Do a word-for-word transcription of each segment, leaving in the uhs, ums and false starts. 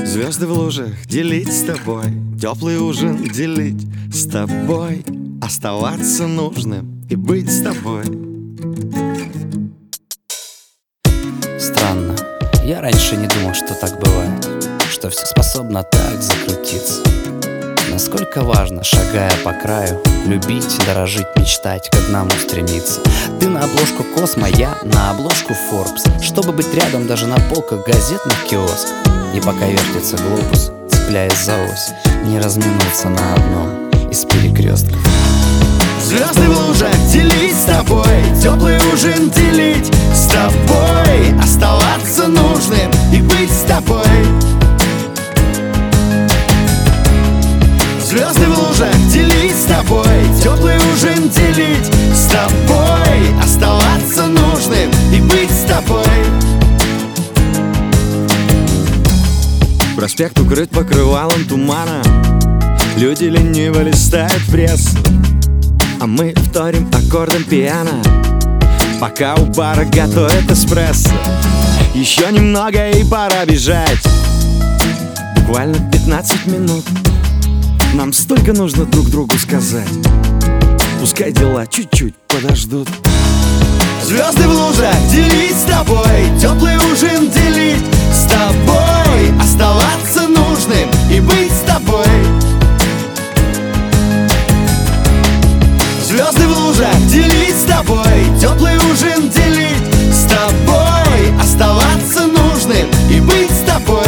Звезды в лужах делить с тобой, теплый ужин делить с тобой, оставаться нужным и быть с тобой. Странно, я раньше не думал, что так бывает, что все способно так закрутиться. Насколько важно, шагая по краю, любить, дорожить, мечтать, к одному стремиться. Ты на обложку Космо, я на обложку Forbes, чтобы быть рядом даже на полках газетных киосков. И пока вертится глобус, цепляясь за ось, не разминуться на одном из перекрестков. Звезды в лужах делить с тобой, теплый ужин делить с тобой, оставаться нужным и быть с тобой. Звезды в лужах делить с тобой, теплый ужин делить с тобой, оставаться нужным и быть с тобой. Проспект укрыт покрывалом тумана, люди лениво листают прессу, а мы вторим аккордом пиано, пока у бара готовят эспрессо. Еще немного и пора бежать, буквально пятнадцать минут. Нам столько нужно друг другу сказать, пускай дела чуть-чуть подождут. Звезды в лужах делить с тобой, теплый ужин делить с тобой, оставаться нужным и быть с тобой. Звезды в лужах делить с тобой, теплый ужин делить с тобой, оставаться нужным и быть с тобой.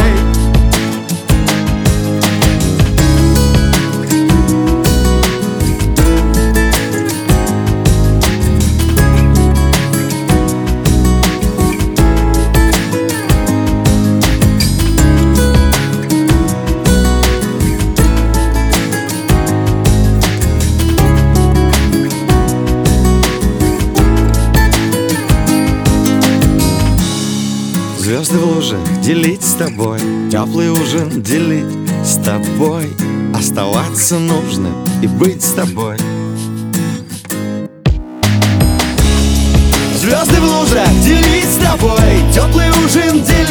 Звезды в лужах делить с тобой, теплый ужин делить с тобой, оставаться нужным и быть с тобой. Звезды в лужах делить с тобой, теплый ужин делить